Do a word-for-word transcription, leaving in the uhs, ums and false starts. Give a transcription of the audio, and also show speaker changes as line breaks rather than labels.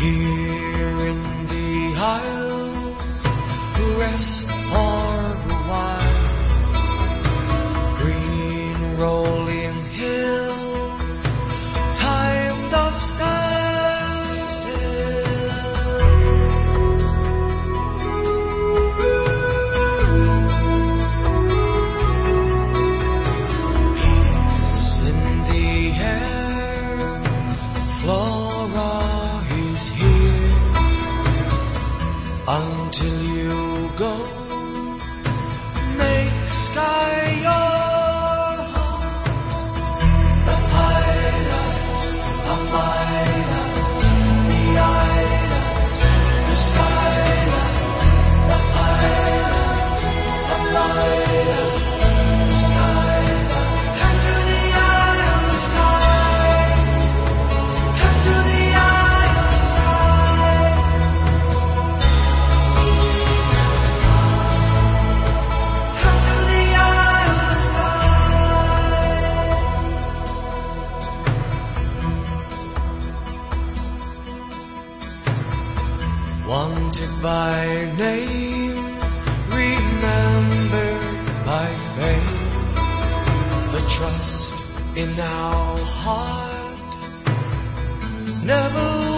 Here in the Isles, rest for a while. Green rolling hills, time does stand still. Peace in the air, Flora is here. Until you go, make sky your home. The highlands, the highlands, the islands, the skylands, the highlands, the highlands, the skylands. Come to the eye of the sky. Come to the eye of the sky. Come to the eye of the sky. Wanted by name, remembered by fame. The trust in our heart never